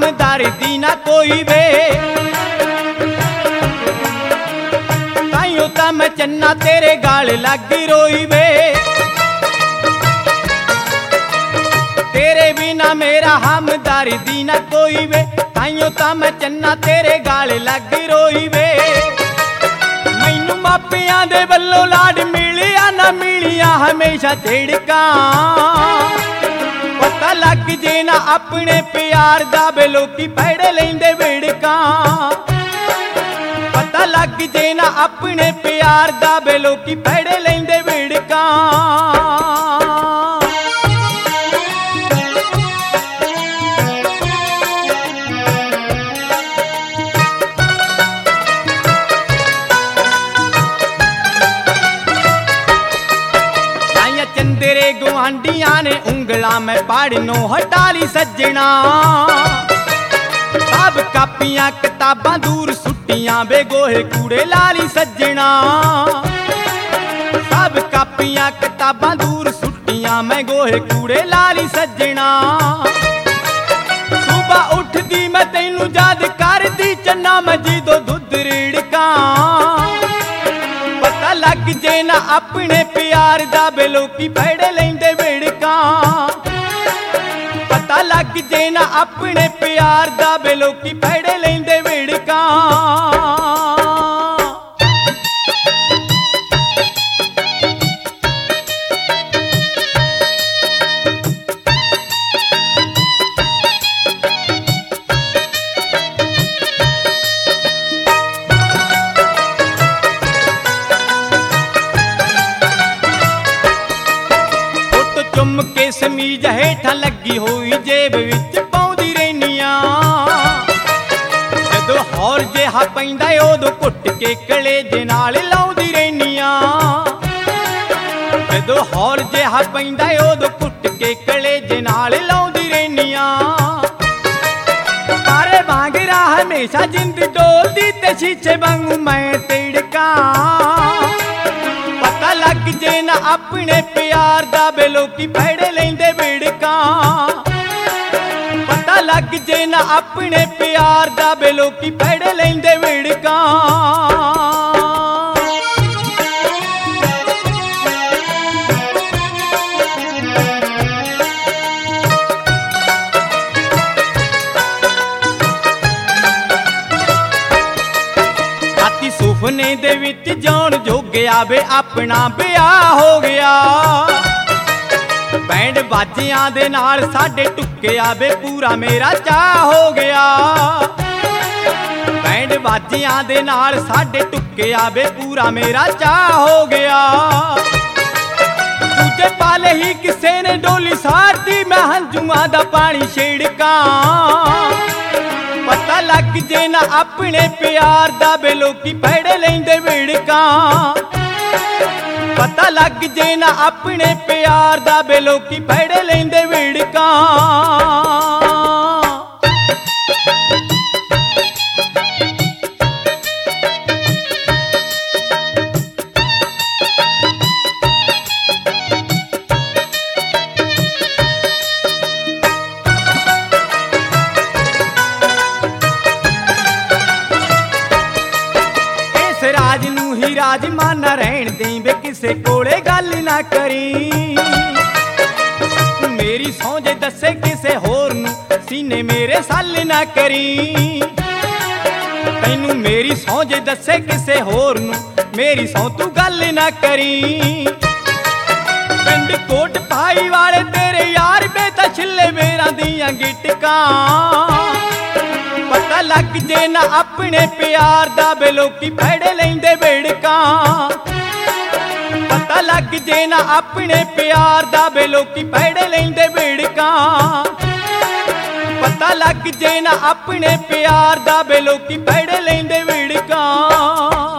हमदर्दी दी ना कोई वे। ताइयों तां मैं चन्ना तेरे गाल लगी रोई वे। तेरे बिना मेरा हमदर्दी दी ना कोई वे। ताइयों तां मैं चन्ना तेरे गाल लगी रोई वे। मैनू मापियां दे वल्लों लाड मिलिया ना मिलिया हमेशा झिड़कां। पता लग जे ना अपने प्यार दा वे लोकी पैड़े लैंदे विड़कां। पता लग जे ना अपने प्यार दा वे लोकी पैड़े लैंदे विड़कां। चंदेरे गुआंढियां ने उंगला में पाड़नों हटा ली सज्जना। सब कापियां किताबां दूर सुट्टियां वे गोहे कूड़े ला ली सज्जना। सब कापियां किताबां दूर सुट्टियां मैं गोहे कूड़े ला ली सज्जना। सुबह उठदी मैं तैनू याद करदी चन्ना मैं जदों दुध रिड़कां। पता लग जे ना अपने प्यार दा वे लोकी पैड़े लैंदे विड़कां। पता लग जे ना अपने प्यार दा वे लोकी पैड़े लैंदे विड़कां। चुम के समीज हेठा लगी हुई जेब विच पाउंदी रहनिया। जदों हौर जिहा पैंदा उदों घुट के कलेजे नाल लाउंदी रहनिया। जदों हौर जिहा पैंदा उदों घुट के कलेजे नाल लाउंदी रहनिया। तारे वांगरा हमेशा जिंद डोलदी ते शीशे वांगू मैं तिड़कां। पता लग जे ना अपने प्यार दा वे लोकी पैड़े लैंदे विड़कां। पता लग जे ना अपने प्यार दा वे लोकी पैड़े लैंदे विड़कां। सुपने दे विच जान जोगिया वे अपना ब्याह हो गया। बैंड बाजियां दे नाल साडे टुक्किया वे पूरा मेरा चाह हो गया। बैंड बाजियां दे नाल साडे टुक्किया वे पूरा मेरा चाह हो गया। दूजे पाले ही किसे ने डोली साड़ती मैं हंजुआं दा पानी छिड़कां। पता लग जे ना अपने प्यार दा वे लोकी पैड़े लैंदे विड़कां। पता लग जे ना अपने प्यार दा वे लोकी पैड़े लैंदे विड़कां। राज माना रहन दे वे किसे कोले गल ना करी। मेरी सौंजे दसे किसे होर नू सीने मेरे सल ना करी। तैनू मेरी सौंजे दसे किसे होर नू मेरी सौं तू गल ना करी। पिंड कोट भाई वाले तेरे यार बेता छिले मेरा दियां गिटकां। पता लग जे ना अपने प्यार दा वे लोकी पैड़े लैंदे विड़कां। पता लग जे ना अपने प्यार दा वे लोकी पैड़े लैंदे विड़कां। पता लग जे ना अपने प्यार दा वे लोकी पैड़े लैंदे विड़कां।